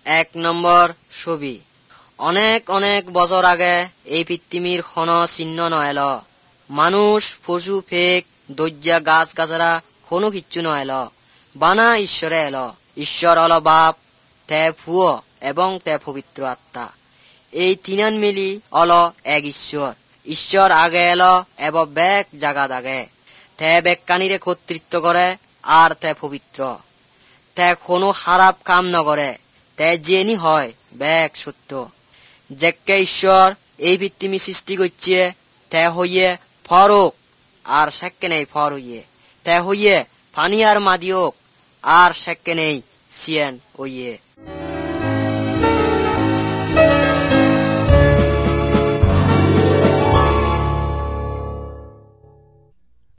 এক নম্বর ছবি। অনেক অনেক বছর আগে এই পৃথিবীর কোনো চিহ্ন নএল, মানুষ পশু ফেক দৈর্যা গাছ গাছরা কোনো কিচ্ছু নএল, বানা ঈশ্বরে এল। ঈশ্বর হল বাপ, তে ভুয়ো এবং তে পবিত্র আত্মা। এই তিনান মিলি হল এক ঈশ্বর। ঈশ্বর আগে এলো এবং বেক জাগা দাগে, তে বেকানিরে কর্তৃত্ব করে আর তে পবিত্র, তে কোনো খারাপ কাম নকরে, তে জেনি হয় বেক সত্য। যেকে ঈশ্বর এই পৃথিবী সৃষ্টি করছে তে হইয়ে ফরক আর সেকে নেই ফর হইয়ে, তে হইয়ে পানি আর মাদিওক আর সেকে নেই সিয়েন হইয়ে।